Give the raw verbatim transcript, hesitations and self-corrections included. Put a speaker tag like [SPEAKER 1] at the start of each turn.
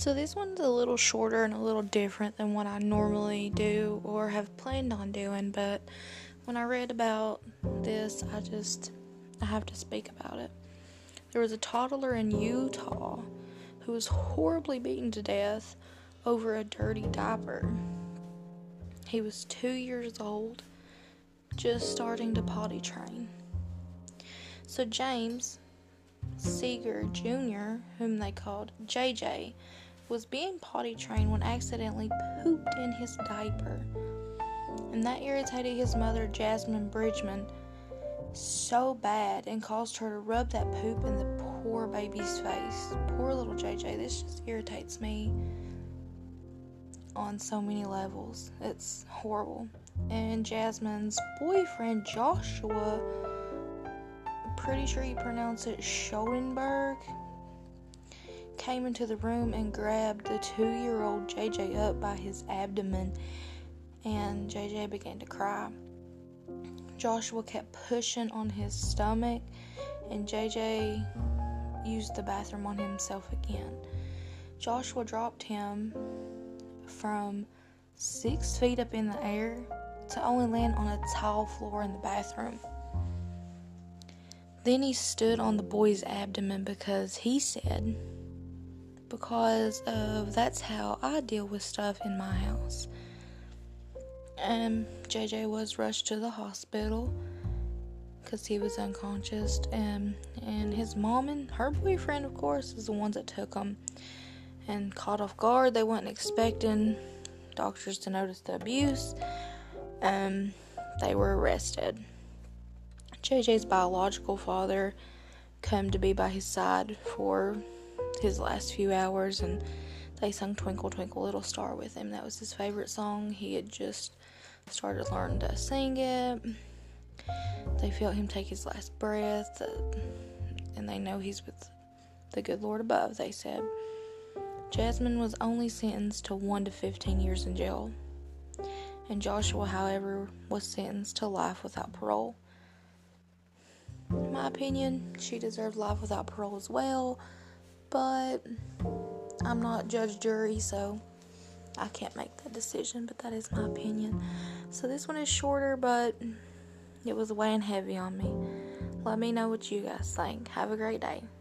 [SPEAKER 1] So this one's a little shorter and a little different than what I normally do or have planned on doing, but when I read about this, I just, I have to speak about it. There was a toddler in Utah who was horribly beaten to death over a dirty diaper. He was two years old, just starting to potty train. So James Seeger Junior, whom they called J J, was being potty trained when accidentally pooped in his diaper. And that irritated his mother, Jasmine Bridgman, so bad and caused her to rub that poop in the poor baby's face. Poor little J J. This just irritates me on so many levels. It's horrible. And Jasmine's boyfriend, Joshua, pretty sure you pronounce it Schoenberg, came into the room and grabbed the two-year-old J J up by his abdomen, and J J began to cry. Joshua kept pushing on his stomach, and J J used the bathroom on himself again. Joshua dropped him from six feet up in the air to only land on a tile floor in the bathroom. Then he stood on the boy's abdomen because he said, because of that's how I deal with stuff in my house. And J J was rushed to the hospital because he was unconscious. And, and his mom and her boyfriend, of course, is the ones that took him. And caught off guard, they weren't expecting doctors to notice the abuse. And they were arrested. J J's biological father came to be by his side for his last few hours, and they sung Twinkle Twinkle Little Star with him. That was his favorite song. He had just started learning to sing it. They felt him take his last breath, uh, and they know he's with the good Lord above, they said. Jasmine was only sentenced to one to fifteen years in jail, and Joshua, however, was sentenced to life without parole. In my opinion, she deserved life without parole as well, but I'm not judge, jury, so I can't make that decision, but that is my opinion. So this one is shorter, but it was weighing heavy on me. Let me know what you guys think. Have a great day.